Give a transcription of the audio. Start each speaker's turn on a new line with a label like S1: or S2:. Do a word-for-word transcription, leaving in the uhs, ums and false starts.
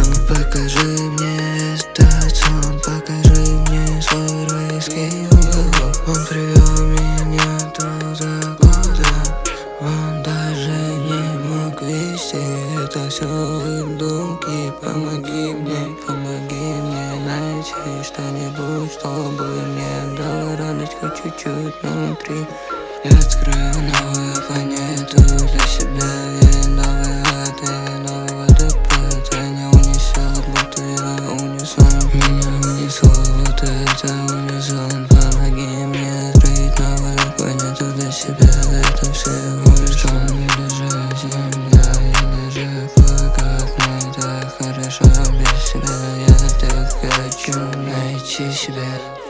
S1: сон. Покажи мне этот сон, покажи мне свой райский уголок. Он привел меня туда, куда он даже не мог вести. Это все выдумки. Помоги мне, помоги мне найти что-нибудь, чтобы мне дало радость хоть чуть-чуть внутри. Я открою новую планету для себя, и новый ад, и новый водопад. Меня унесет, будто я унисон. Меня унесло, вот это унисон. Помоги мне открыть новую планету для себя. Это всего лишь сон, или же земля, или же плакат. Мне так хорошо без себя. Я так хочу найти себя.